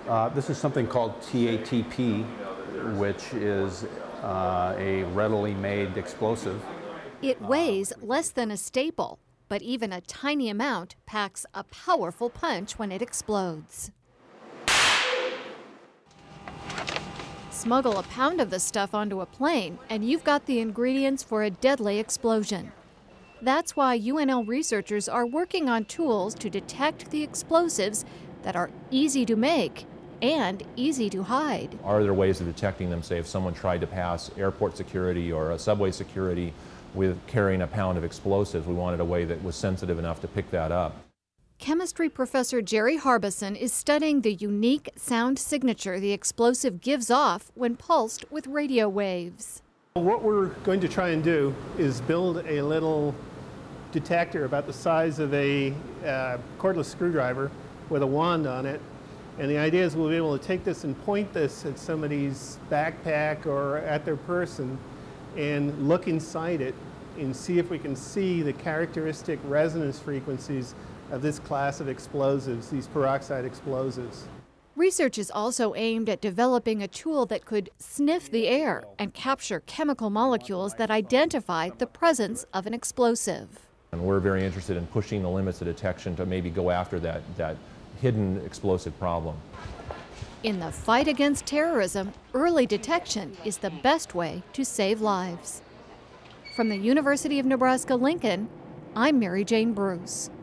This is something called TATP, which is a readily made explosive. It weighs less than a staple, but even a tiny amount packs a powerful punch when it explodes. Smuggle a pound of the stuff onto a plane, and you've got the ingredients for a deadly explosion. That's why UNL researchers are working on tools to detect the explosives that are easy to make and easy to hide. Are there ways of detecting them, say if someone tried to pass airport security or a subway security with carrying a pound of explosives? We wanted a way that was sensitive enough to pick that up. Chemistry professor Jerry Harbison is studying the unique sound signature the explosive gives off when pulsed with radio waves. What we're going to try and do is build a little detector about the size of a cordless screwdriver with a wand on it. And the idea is we'll be able to take this and point this at somebody's backpack or at their person and look inside it and see if we can see the characteristic resonance frequencies of this class of explosives, these peroxide explosives. Research is also aimed at developing a tool that could sniff the air and capture chemical molecules that identify the presence of an explosive. And we're very interested in pushing the limits of detection to maybe go after that hidden explosive problem. In the fight against terrorism, early detection is the best way to save lives. From the University of Nebraska-Lincoln, I'm Mary Jane Bruce.